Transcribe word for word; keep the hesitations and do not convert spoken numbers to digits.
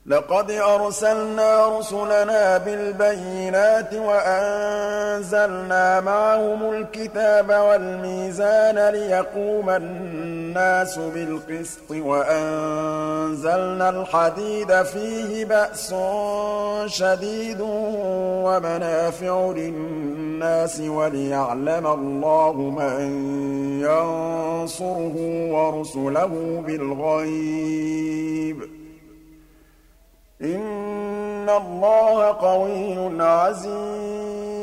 لَقَدْ أَرْسَلْنَا رُسُلَنَا بِالْبَيِّنَاتِ وَأَنزَلْنَا مَعَهُمُ الْكِتَابَ وَالْمِيزَانَ لِيَقُومَ النَّاسُ بِالْقِسْطِ وَأَنزَلْنَا الْحَدِيدَ فِيهِ بَأْسٌ شَدِيدٌ وَمَنَافِعُ لِلنَّاسِ وَلِيَعْلَمَ اللَّهُ مَن يَنصُرُهُ وَرُسُلَهُ بِالْغَيْبِ ۚ إِنَّ اللَّهَ قَوِيٌّ عَزِيزٌ.